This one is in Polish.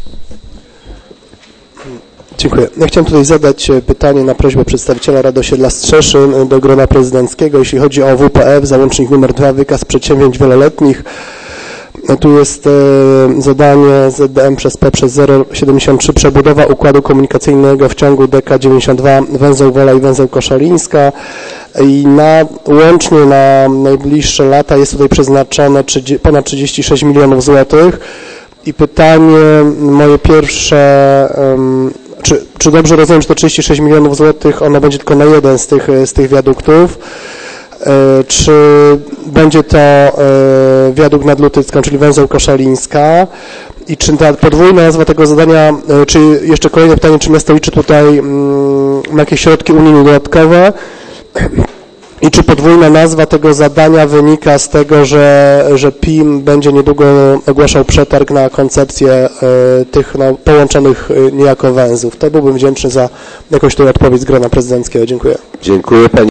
Dziękuję. Ja chciałem tutaj zadać pytanie na prośbę przedstawiciela Rady Osiedla Strzeszyn do grona prezydenckiego. Jeśli chodzi o WPF, załącznik nr 2, wykaz przedsięwzięć wieloletnich. Tu jest zadanie ZDM przez P przez 073, przebudowa układu komunikacyjnego w ciągu DK92, węzeł Wola i węzeł Koszalińska. I łącznie na najbliższe lata jest tutaj przeznaczone ponad 36 milionów złotych. I pytanie moje pierwsze, czy dobrze rozumiem, że to 36 milionów złotych, ono będzie tylko na jeden z tych wiaduktów? Czy będzie to wiadukt nad Lutycką, czyli węzeł Koszalińska? I czy ta podwójna nazwa tego zadania, czy jeszcze kolejne pytanie, czy miasto liczy tutaj na jakieś środki unijne dodatkowe? I czy podwójna nazwa tego zadania wynika z tego, że PIM będzie niedługo ogłaszał przetarg na koncepcję tych połączonych niejako węzłów? To byłbym wdzięczny za jakąś tutaj odpowiedź z grona prezydenckiego. Dziękuję. Dziękuję pani.